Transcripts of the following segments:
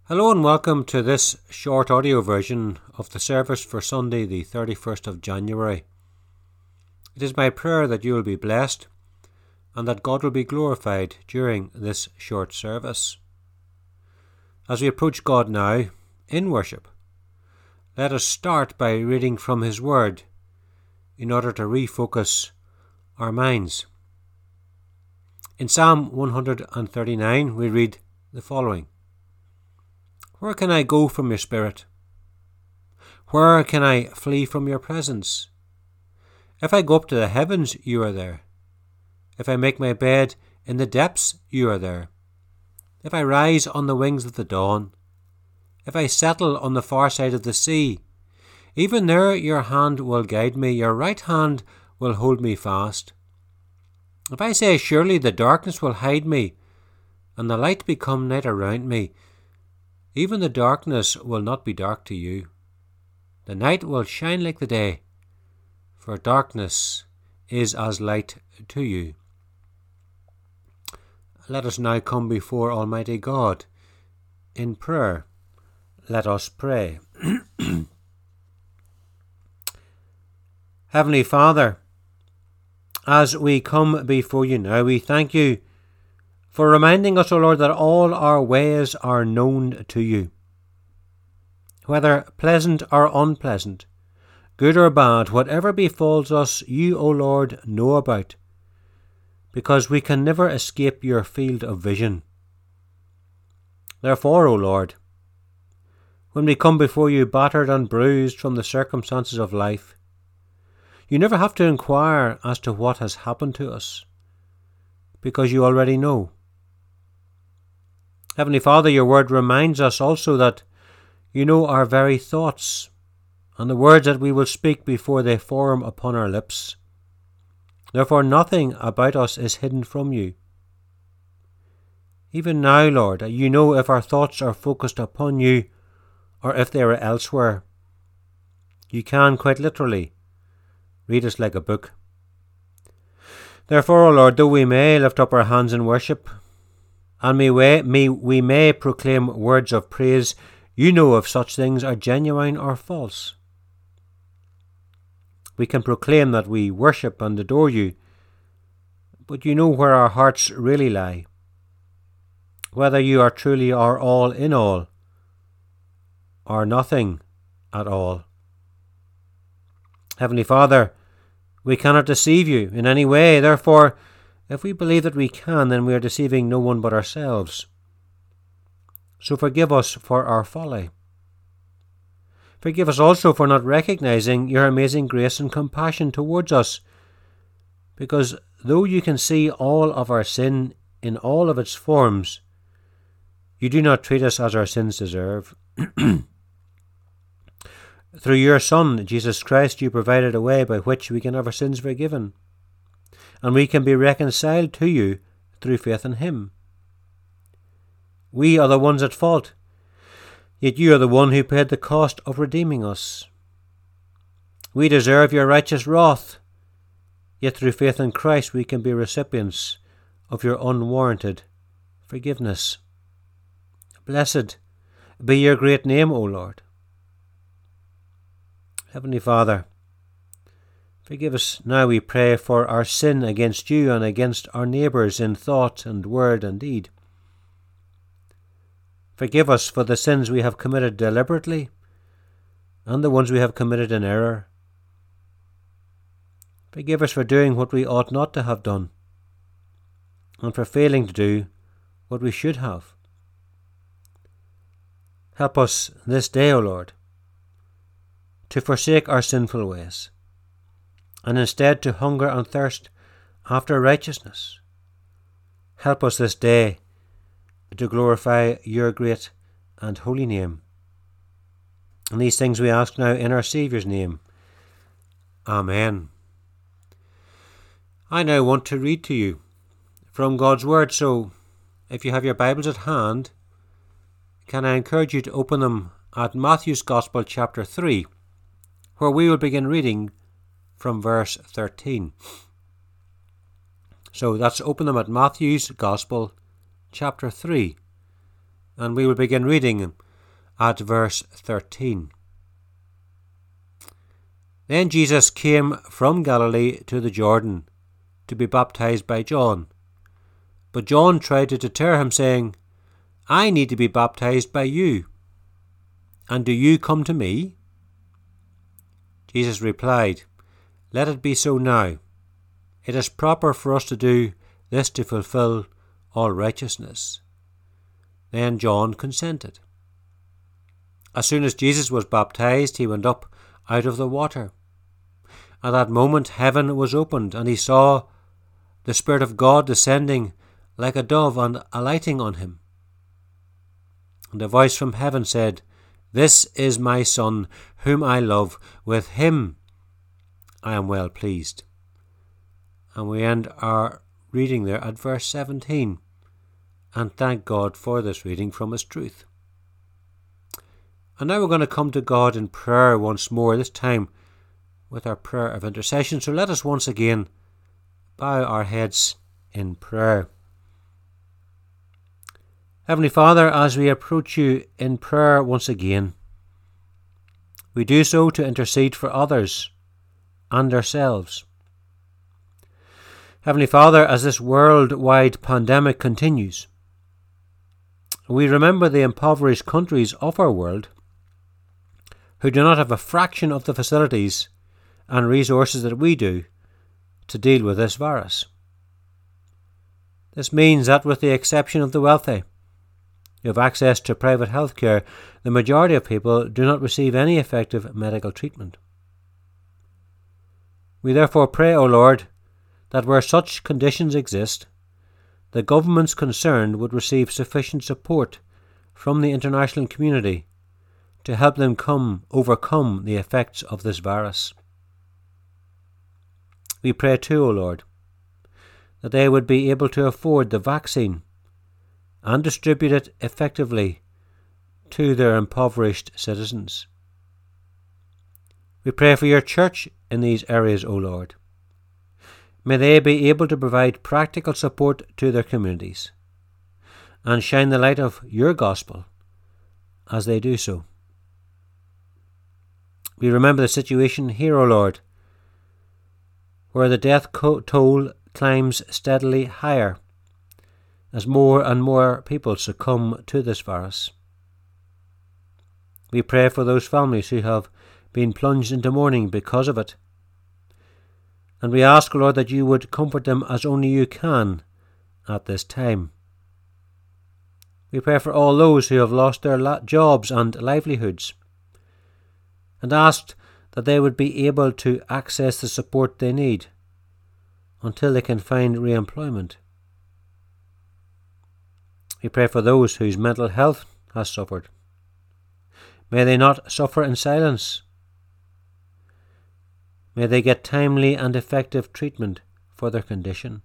Hello and welcome to this short audio version of the service for Sunday the 31st of January. It is my prayer that you will be blessed and that God will be glorified during this short service. As we approach God now in worship, let us start by reading from His Word in order to refocus our minds. In Psalm 139 we read the following: Where can I go from your spirit? Where can I flee from your presence? If I go up to the heavens, you are there. If I make my bed in the depths, you are there. If I rise on the wings of the dawn, if I settle on the far side of the sea, even there your hand will guide me, your right hand will hold me fast. If I say, surely the darkness will hide me, and the light become night around me, even the darkness will not be dark to you. The night will shine like the day, for darkness is as light to you. Let us now come before Almighty God in prayer. Let us pray. Heavenly Father, as we come before you now, we thank you for reminding us, O Lord, that all our ways are known to you. Whether pleasant or unpleasant, good or bad, whatever befalls us, you, O Lord, know about, because we can never escape your field of vision. Therefore, O Lord, when we come before you battered and bruised from the circumstances of life, you never have to inquire as to what has happened to us, because you already know. Heavenly Father, your word reminds us also that you know our very thoughts and the words that we will speak before they form upon our lips. Therefore nothing about us is hidden from you. Even now, Lord, you know if our thoughts are focused upon you or if they are elsewhere. You can, quite literally, read us like a book. Therefore, O Lord, though we may lift up our hands in worship, and we may proclaim words of praise, you know if such things are genuine or false. We can proclaim that we worship and adore you, but you know where our hearts really lie, whether you are truly our all in all, or nothing at all. Heavenly Father, we cannot deceive you in any way. Therefore, if we believe that we can, then we are deceiving no one but ourselves. So forgive us for our folly. Forgive us also for not recognizing your amazing grace and compassion towards us, because though you can see all of our sin in all of its forms, you do not treat us as our sins deserve. Through your Son, Jesus Christ, you provided a way by which we can have our sins forgiven, and we can be reconciled to you through faith in him. We are the ones at fault, yet you are the one who paid the cost of redeeming us. We deserve your righteous wrath, yet through faith in Christ we can be recipients of your unwarranted forgiveness. Blessed be your great name, O Lord. Heavenly Father, forgive us now, we pray, for our sin against you and against our neighbours in thought and word and deed. Forgive us for the sins we have committed deliberately and the ones we have committed in error. Forgive us for doing what we ought not to have done and for failing to do what we should have. Help us this day, O Lord, to forsake our sinful ways, and instead to hunger and thirst after righteousness. Help us this day to glorify your great and holy name. And these things we ask now in our Saviour's name. Amen. I now want to read to you from God's Word, so if you have your Bibles at hand, can I encourage you to open them at Matthew's Gospel chapter 3, where we will begin reading from verse 13. So that's open them at Matthew's Gospel chapter 3, and we will begin reading at verse 13. Then Jesus came from Galilee to the Jordan to be baptized by John. But John tried to deter him, saying, I need to be baptized by you, and do you come to me? Jesus replied, Let it be so now. It is proper for us to do this to fulfill all righteousness. Then John consented. As soon as Jesus was baptized, he went up out of the water. At that moment heaven was opened, and he saw the Spirit of God descending like a dove and alighting on him. And a voice from heaven said, This is my Son, whom I love. With him I am well pleased. And we end our reading there at verse 17. And thank God for this reading from His truth. And now we're going to come to God in prayer once more, this time with our prayer of intercession. So let us once again bow our heads in prayer. Heavenly Father, as we approach you in prayer once again, we do so to intercede for others and ourselves. Heavenly Father, as this worldwide pandemic continues, we remember the impoverished countries of our world who do not have a fraction of the facilities and resources that we do to deal with this virus. This means that with the exception of the wealthy, who have access to private health care, the majority of people do not receive any effective medical treatment. We therefore pray, O Lord, that where such conditions exist, the governments concerned would receive sufficient support from the international community to help them overcome the effects of this virus. We pray too, O Lord, that they would be able to afford the vaccine and distribute it effectively to their impoverished citizens. We pray for your church in these areas, O Lord. May they be able to provide practical support to their communities and shine the light of your gospel as they do so. We remember the situation here, O Lord, where the death toll climbs steadily higher as more and more people succumb to this virus. We pray for those families who have been plunged into mourning because of it. And we ask, Lord, that you would comfort them as only you can at this time. We pray for all those who have lost their jobs and livelihoods, and ask that they would be able to access the support they need until they can find re-employment. We pray for those whose mental health has suffered. May they not suffer in silence. May they get timely and effective treatment for their condition.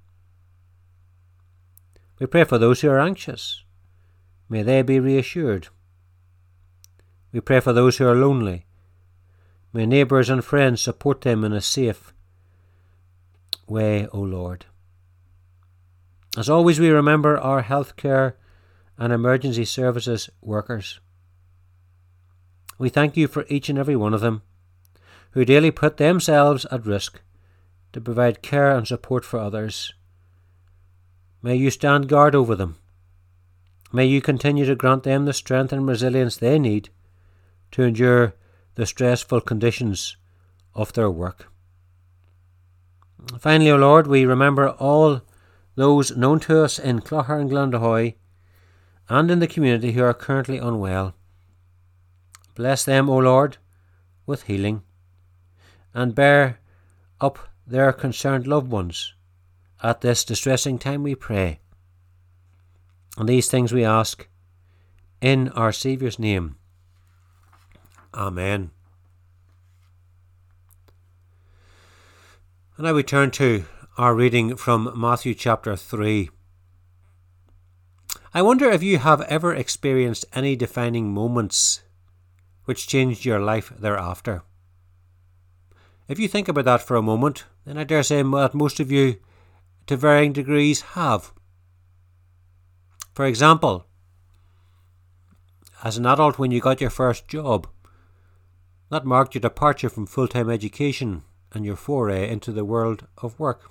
We pray for those who are anxious. May they be reassured. We pray for those who are lonely. May neighbours and friends support them in a safe way, O Lord. As always, we remember our healthcare and emergency services workers. We thank you for each and every one of them who daily put themselves at risk to provide care and support for others. May you stand guard over them. May you continue to grant them the strength and resilience they need to endure the stressful conditions of their work. Finally, O Lord, we remember all those known to us in Clogher and Glendahoy and in the community who are currently unwell. Bless them, O Lord, with healing, and bear up their concerned loved ones at this distressing time, we pray. And these things we ask in our Saviour's name. Amen. And now we turn to our reading from Matthew chapter 3. I wonder if you have ever experienced any defining moments which changed your life thereafter. If you think about that for a moment, then I dare say that most of you, to varying degrees, have. For example, as an adult when you got your first job. That marked your departure from full-time education and your foray into the world of work.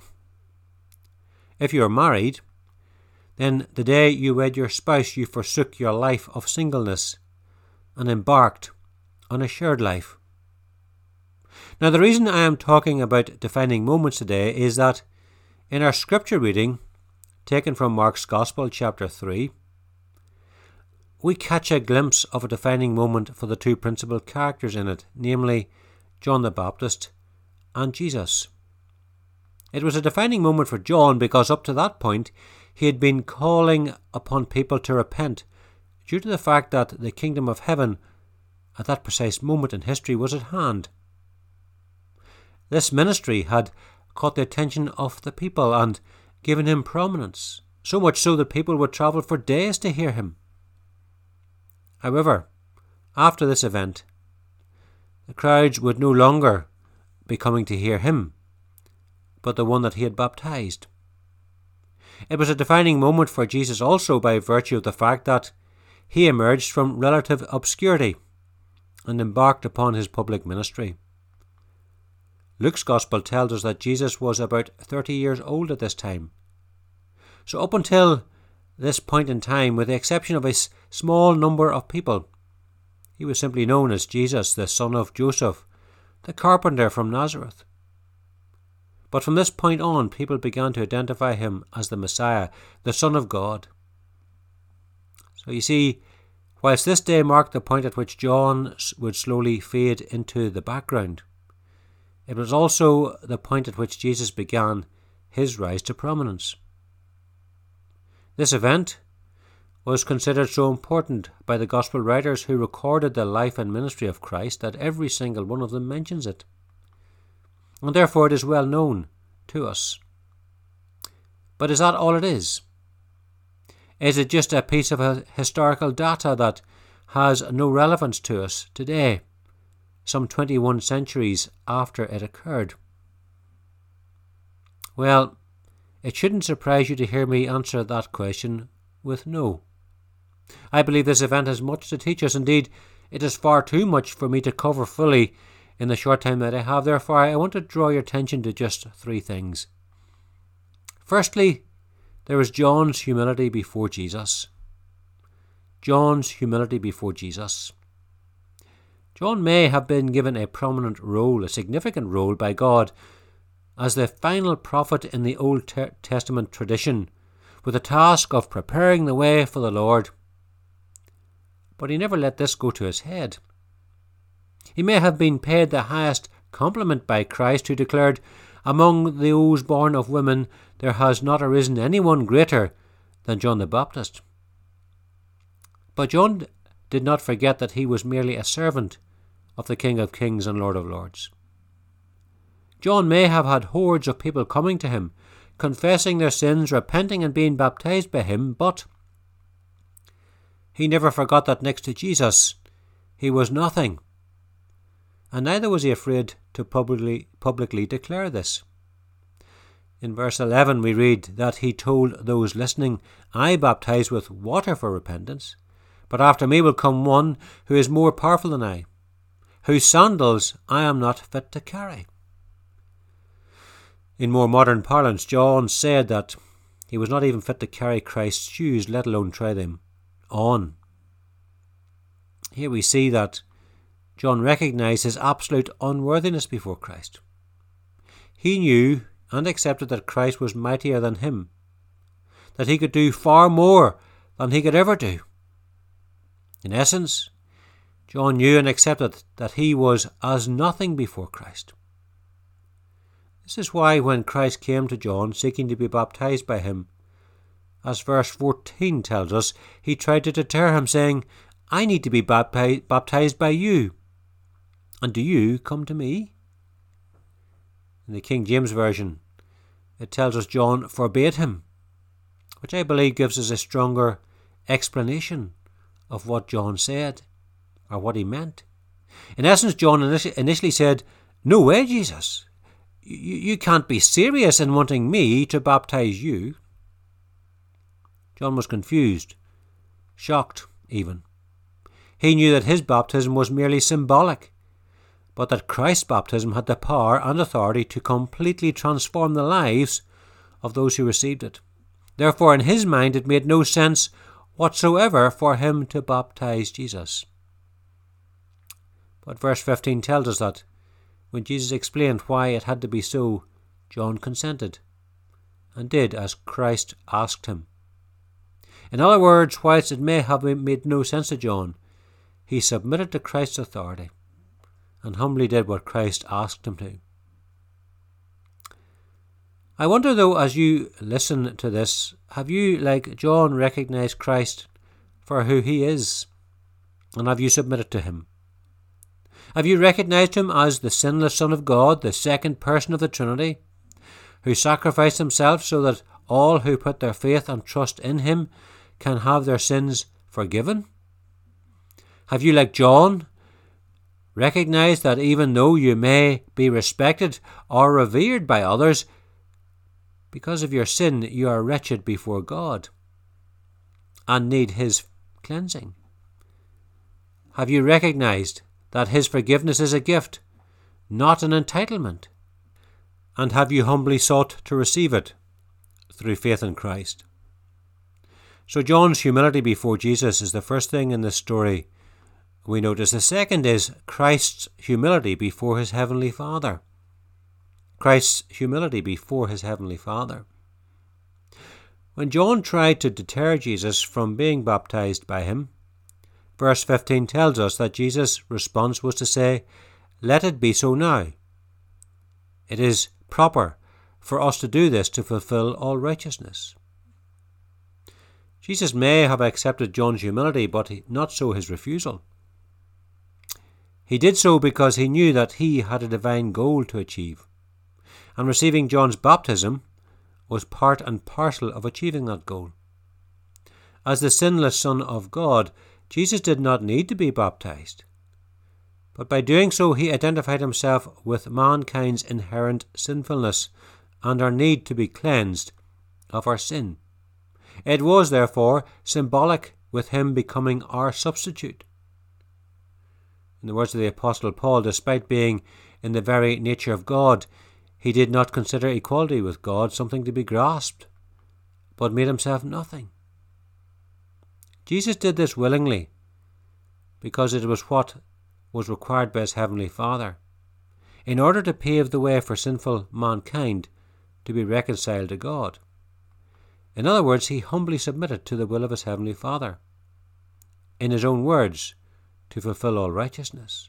If you are married, then the day you wed your spouse, you forsook your life of singleness and embarked on a shared life. Now, the reason I am talking about defining moments today is that in our scripture reading, taken from Mark's Gospel, chapter 3, we catch a glimpse of a defining moment for the two principal characters in it, namely John the Baptist and Jesus. It was a defining moment for John because up to that point he had been calling upon people to repent due to the fact that the kingdom of heaven at that precise moment in history was at hand. This ministry had caught the attention of the people and given him prominence, so much so that people would travel for days to hear him. However, after this event, the crowds would no longer be coming to hear him, but the one that he had baptized. It was a defining moment for Jesus also by virtue of the fact that he emerged from relative obscurity and embarked upon his public ministry. Luke's Gospel tells us that Jesus was about 30 years old at this time. So up until this point in time, with the exception of a small number of people, he was simply known as Jesus, the son of Joseph, the carpenter from Nazareth. But from this point on, people began to identify him as the Messiah, the Son of God. So you see, whilst this day marked the point at which John would slowly fade into the background, it was also the point at which Jesus began his rise to prominence. This event was considered so important by the Gospel writers who recorded the life and ministry of Christ that every single one of them mentions it. And therefore it is well known to us. But is that all it is? Is it just a piece of historical data that has no relevance to us today, some 21 centuries after it occurred? Well, it shouldn't surprise you to hear me answer that question with no. I believe this event has much to teach us. Indeed, it is far too much for me to cover fully in the short time that I have. Therefore, I want to draw your attention to just three things. Firstly, there is John's humility before Jesus. John's humility before Jesus. John may have been given a prominent role, a significant role by God, as the final prophet in the Old Testament tradition, with the task of preparing the way for the Lord. But he never let this go to his head. He may have been paid the highest compliment by Christ, who declared, "Among those born of women there has not arisen anyone greater than John the Baptist." But John did not forget that he was merely a servant of the King of Kings and Lord of Lords. John may have had hordes of people coming to him, confessing their sins, repenting and being baptized by him, but he never forgot that next to Jesus he was nothing. And neither was he afraid to publicly declare this. In verse 11 we read that he told those listening, "I baptize with water for repentance, but after me will come one who is more powerful than I, whose sandals I am not fit to carry." In more modern parlance, John said that he was not even fit to carry Christ's shoes, let alone try them on. Here we see that John recognized his absolute unworthiness before Christ. He knew and accepted that Christ was mightier than him, that he could do far more than he could ever do. In essence, John knew and accepted that he was as nothing before Christ. This is why when Christ came to John seeking to be baptized by him, as verse 14 tells us, he tried to deter him, saying, "I need to be baptized by you, and do you come to me?" In the King James Version, it tells us John forbade him, which I believe gives us a stronger explanation of what John said, or what he meant. In essence, John initially said, "No way, Jesus. You can't be serious in wanting me to baptize you." John was confused, shocked even. He knew that his baptism was merely symbolic, but that Christ's baptism had the power and authority to completely transform the lives of those who received it. Therefore, in his mind, it made no sense whatsoever for him to baptize Jesus. But verse 15 tells us that when Jesus explained why it had to be so, John consented and did as Christ asked him. In other words, whilst it may have made no sense to John, he submitted to Christ's authority and humbly did what Christ asked him to. I wonder though, as you listen to this, have you, like John, recognized Christ for who he is? And have you submitted to him? Have you recognized him as the sinless Son of God, the second person of the Trinity, who sacrificed himself so that all who put their faith and trust in him can have their sins forgiven? Have you, like John, recognized that even though you may be respected or revered by others, because of your sin you are wretched before God and need his cleansing? Have you recognized that his forgiveness is a gift, not an entitlement? And have you humbly sought to receive it through faith in Christ? So John's humility before Jesus is the first thing in this story we notice. The second is Christ's humility before his heavenly Father. Christ's humility before his heavenly Father. When John tried to deter Jesus from being baptized by him, verse 15 tells us that Jesus' response was to say, "Let it be so now. It is proper for us to do this to fulfill all righteousness." Jesus may have accepted John's humility, but not so his refusal. He did so because he knew that he had a divine goal to achieve, and receiving John's baptism was part and parcel of achieving that goal. As the sinless Son of God, Jesus did not need to be baptized, but by doing so he identified himself with mankind's inherent sinfulness and our need to be cleansed of our sin. It was, therefore, symbolic with him becoming our substitute. In the words of the Apostle Paul, despite being in the very nature of God, he did not consider equality with God something to be grasped, but made himself nothing. Jesus did this willingly, because it was what was required by his heavenly Father, in order to pave the way for sinful mankind to be reconciled to God. In other words, he humbly submitted to the will of his heavenly Father. In his own words, to fulfill all righteousness.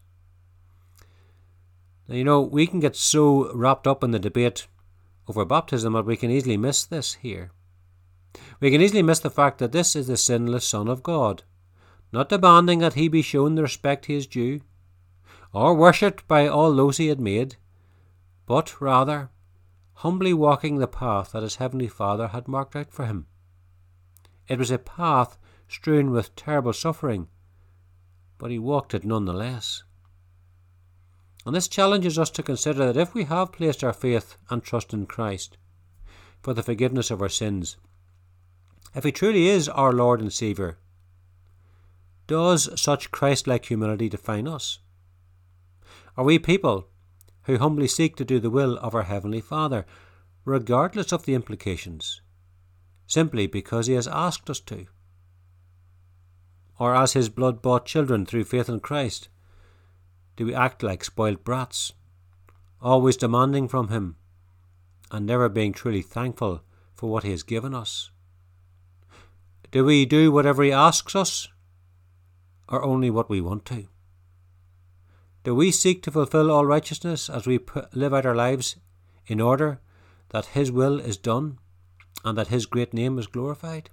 Now, we can get so wrapped up in the debate over baptism that we can easily miss this here. We can easily miss the fact that this is the sinless Son of God, not demanding that he be shown the respect he is due, or worshipped by all those he had made, but rather humbly walking the path that his heavenly Father had marked out for him. It was a path strewn with terrible suffering, but he walked it nonetheless. And this challenges us to consider that if we have placed our faith and trust in Christ for the forgiveness of our sins, if he truly is our Lord and Saviour, does such Christ-like humility define us? Are we people who humbly seek to do the will of our Heavenly Father, regardless of the implications, simply because he has asked us to? Or as his blood-bought children through faith in Christ, do we act like spoiled brats, always demanding from him and never being truly thankful for what he has given us? Do we do whatever he asks us, or only what we want to? Do we seek to fulfill all righteousness as we live out our lives in order that his will is done and that his great name is glorified?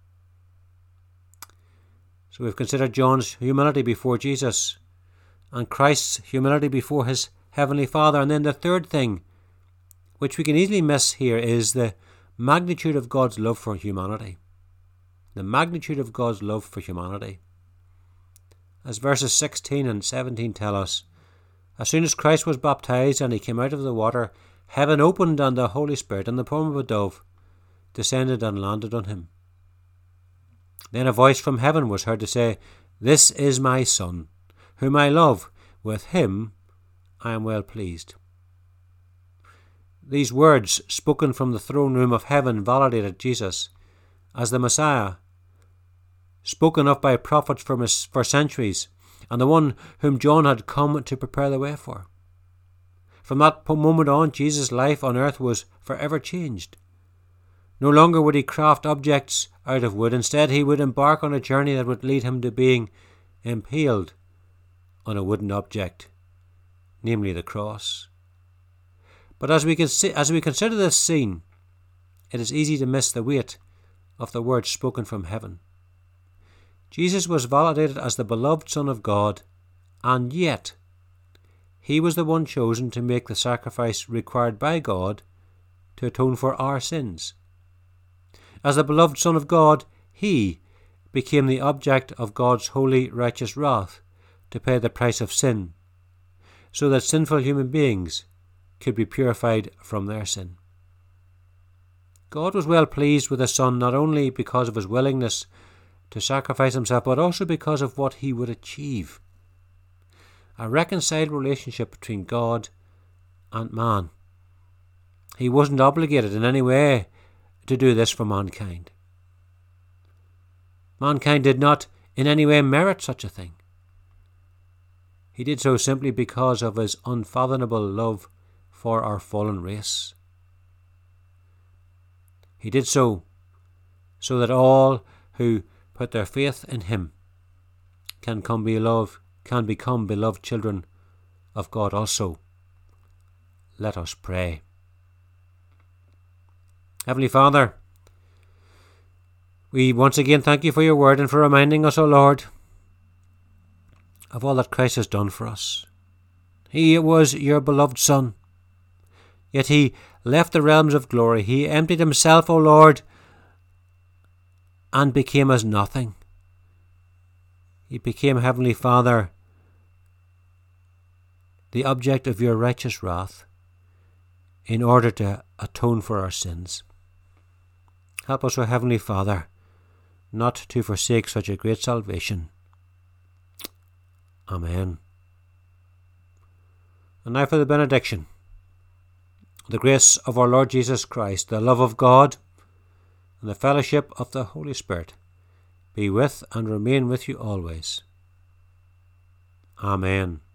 So we've considered John's humility before Jesus and Christ's humility before his heavenly Father. And then the third thing, which we can easily miss here, is the magnitude of God's love for humanity. The magnitude of God's love for humanity. As verses 16 and 17 tell us, as soon as Christ was baptized and he came out of the water, heaven opened and the Holy Spirit in the form of a dove descended and landed on him. Then a voice from heaven was heard to say, This is my Son, whom I love. With him I am well pleased. These words, spoken from the throne room of heaven, validated Jesus as the Messiah, spoken of by prophets for centuries, and the one whom John had come to prepare the way for. From that moment on, Jesus' life on earth was forever changed. No longer would he craft objects out of wood. Instead, he would embark on a journey that would lead him to being impaled on a wooden object, namely the cross. But as we consider this scene, it is easy to miss the weight of the words spoken from heaven. Jesus was validated as the beloved Son of God, and yet he was the one chosen to make the sacrifice required by God to atone for our sins. As the beloved Son of God, he became the object of God's holy, righteous wrath to pay the price of sin, so that sinful human beings could be purified from their sin. God was well pleased with his Son, not only because of his willingness to sacrifice himself, but also because of what he would achieve. A reconciled relationship between God and man. He wasn't obligated in any way to do this for mankind. Mankind did not in any way merit such a thing. He did so simply because of his unfathomable love for our fallen race. He did so that all who put their faith in him can become beloved children of God also. Let us pray. Heavenly Father, we once again thank you for your word and for reminding us, O Lord, of all that Christ has done for us. He was your beloved Son, yet he left the realms of glory. He emptied himself, O Lord, and became as nothing. He became, Heavenly Father, the object of your righteous wrath in order to atone for our sins. Help us, O Heavenly Father, not to forsake such a great salvation. Amen. And now for the benediction. The grace of our Lord Jesus Christ, the love of God, and the fellowship of the Holy Spirit be with and remain with you always. Amen.